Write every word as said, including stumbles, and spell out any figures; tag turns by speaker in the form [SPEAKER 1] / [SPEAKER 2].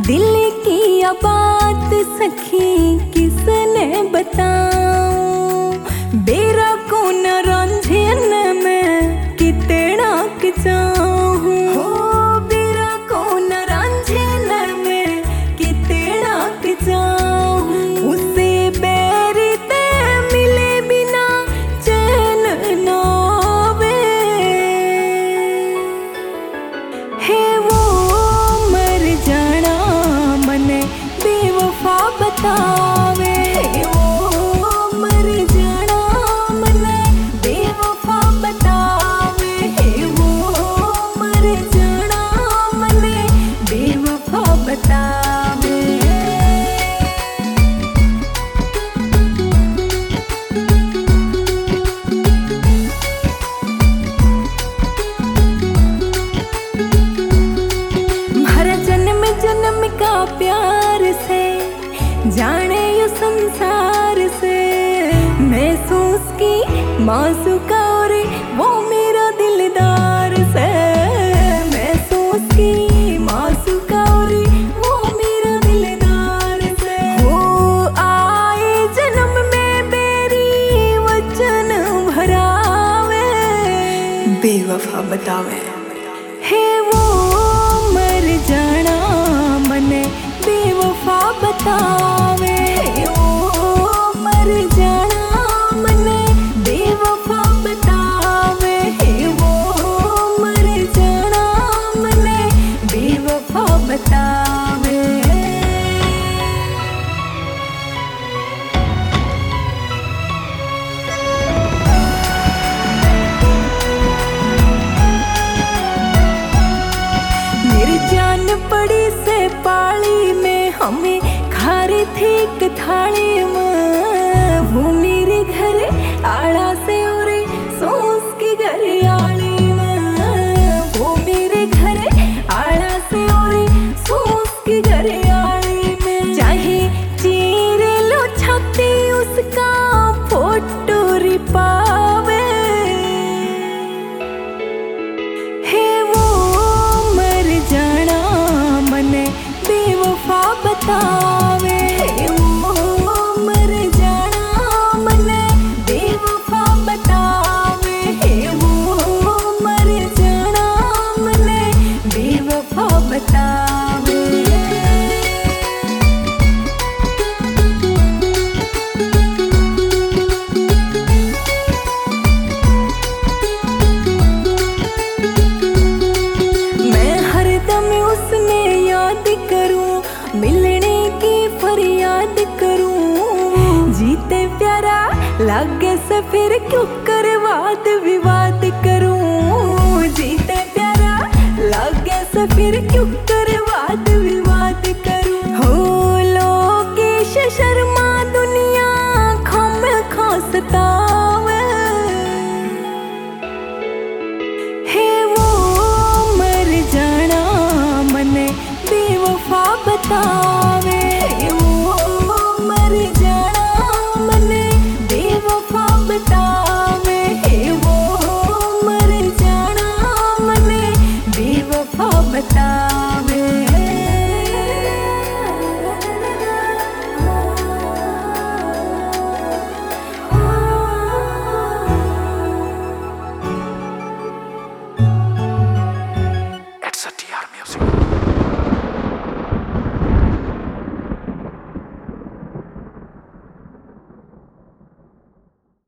[SPEAKER 1] दिल की या बात सखी किसने बताऊं, बेरा को न रंझन में कितना चाहूं, हो बेरा को न रंझन में कितना चाहूं, उसे बैरी ते मिले बिना चैन ना आवे, है वो मर जाना मने बेवफा बतावे, है वो मर जाना मने बेवफा बतावे, है वो मर जाना मने बेवफा बतावे। हमारा जन्म जन्म का प्यार से जाने यो संसार से, महसूस की मासूका और वो मेरा दिलदार से, महसूस की मासूका और वो मेरा दिलदार से, हो आए जन्म में बेरी वचन भरावे, बेवफा बतावे, है वो मर जाना मने बेवफा बतावे, है वो मर जाना मने बेवफा बतावे, है वो मर जाना मने बेवफा बतावे। मेरी जान पड़ी से पाली में हमें खारे थे एक थाली में, वो मेरे घर आड़ा से और सोस के घर आली में, वो मेरे घर आड़ा से और सोस के घर आली में, चाहे चीरे लो छाती उसका फोटो रिपावे, है वो मर जाना मने बेवफा बतावे, है वो मर जाना मने बेवफा बतावे, है वो मर जाना मने बेवफा बतावे। मैं हरदम उसने याद करूं, मिलने की फरियाद करूं, जीते प्यारा लागे से फिर क्यों कर वाद विवाद करूं, जीते प्यारा लागे से फिर क्यों कर वाद विवाद करूं, हो लोकेश शर्मा दुनिया खम खासतावे, है वो मर जाना मने बेवफा बतावे।